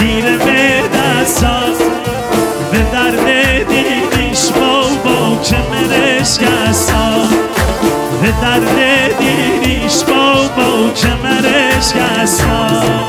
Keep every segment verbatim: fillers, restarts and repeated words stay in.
دیر به دستان به درد دیریش بابا که مرش کسان به درد دیریش بابا که مرش کسان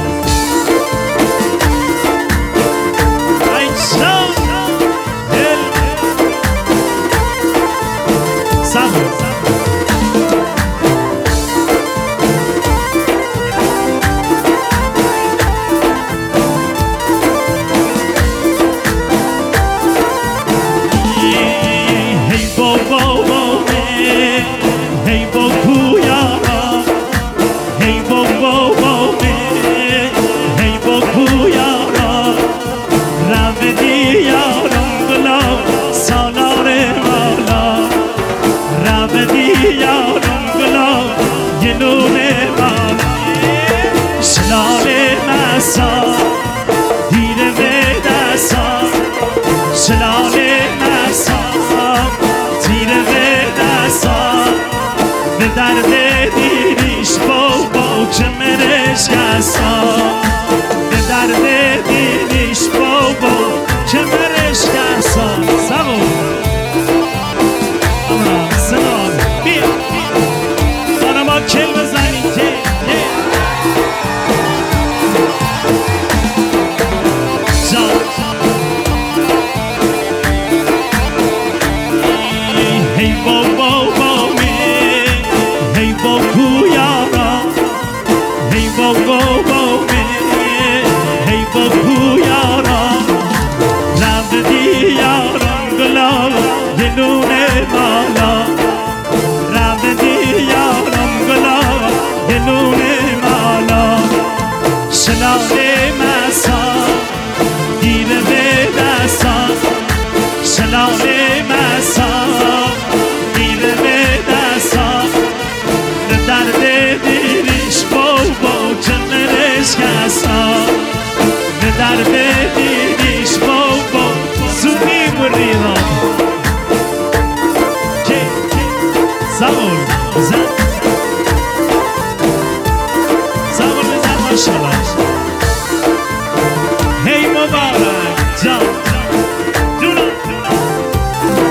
درد دیریش بابا که مرش کسان به درد دیریش بابا که مرش کسان سبو آمرا سنار بیا دانا ما کل بزنی که جان هی بابا در بدیش بابا زودی بریدم که زبور زن